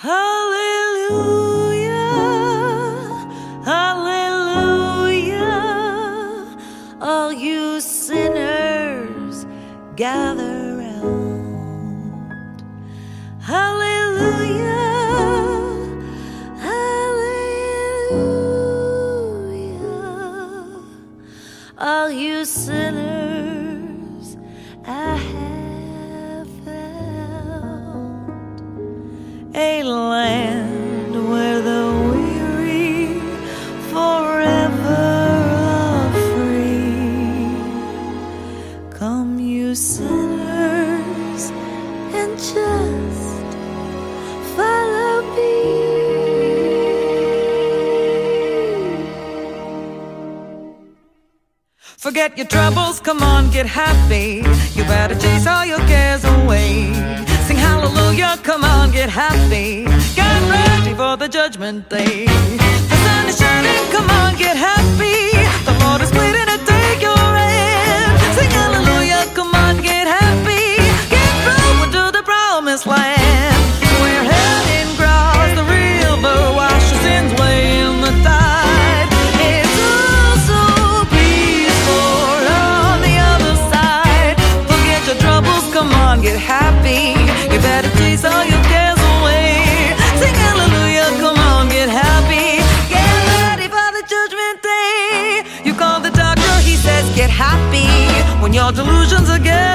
Hallelujah, hallelujah, all you sinners gather round. Hallelujah, hallelujah, all you sinners I have found. A land where the weary forever are free. Come, you sinners, and just follow me. Forget your troubles, come on, get happy. You better chase all your cares away. Sing hallelujah, come on, get happy. Get ready for the judgment day. The sun is shining, come on, get happy. The Lord is waiting to take your hand. Sing hallelujah, come on, get happy. Get through to the promised land. We're heading across the river, wash your sins away in the tide. It's all so peaceful on the other side. Forget your troubles, come on, get happy. You better chase all your cares away. Sing hallelujah, come on, get happy. Get ready for the judgment day. You call the doctor, he says get happy. When your delusions are getting